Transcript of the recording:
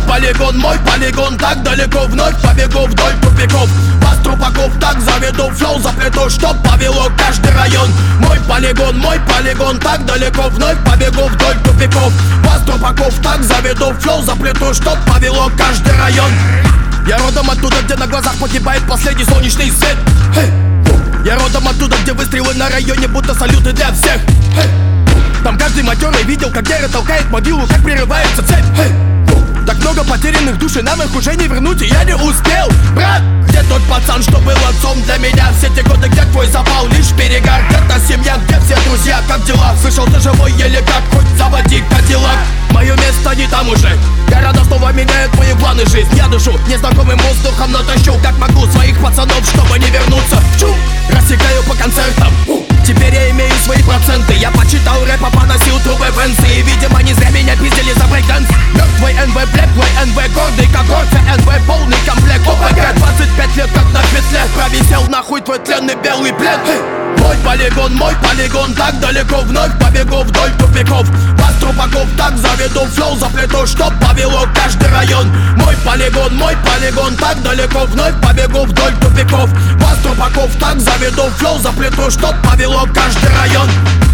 мой полигон, так далеко вновь побегу вдоль тупиков. Вас трупаков так заведу, флоу заплету, чтоб повело каждый район. Мой полигон, так далеко вновь побегу вдоль тупиков. Вас трупаков так заведу, флоу заплету, чтоб повело каждый район. Я родом оттуда, где на глазах погибает последний солнечный свет. Я родом оттуда, где выстрелы на районе будто салюты для всех. Там каждый матерый видел, как Гера толкает могилу, как прерывается цепь. Так много потерянных душ, и нам их уже не вернуть, и я не успел. Брат, где тот пацан, что был отцом для меня все те годы, где твой запал лишь перегар? Где та семья, где все друзья, как дела? Слышал, ты живой, еле как, хоть заводи кадиллак. Мое место не там уже. Города снова меняют мои планы, жизнь. Я дышу незнакомым воздухом, но тащу как могу своих пацанов, чтобы не вернуться. Чу, рассекаю по концертам. Теперь я имею свои проценты. Я почитал рэпа, поносил трубы Венсы. И, видимо, не зря меня пиздили за брейкданс. Мертвый НВ, блеклый НВ, гордый как горцы НВ, полный комплект ОПГ. 25 лет как на петле, провисел нахуй твой тленный белый плед. Мой полигон, так далеко вновь побегу вдоль тупиков. Вас трупаков так заведу, флоу заплету, чтоб повело каждый район. Мой полигон, так далеко вновь побегу вдоль тупиков. Вас трупаков так заведу, флоу заплету, чтоб повело каждый район.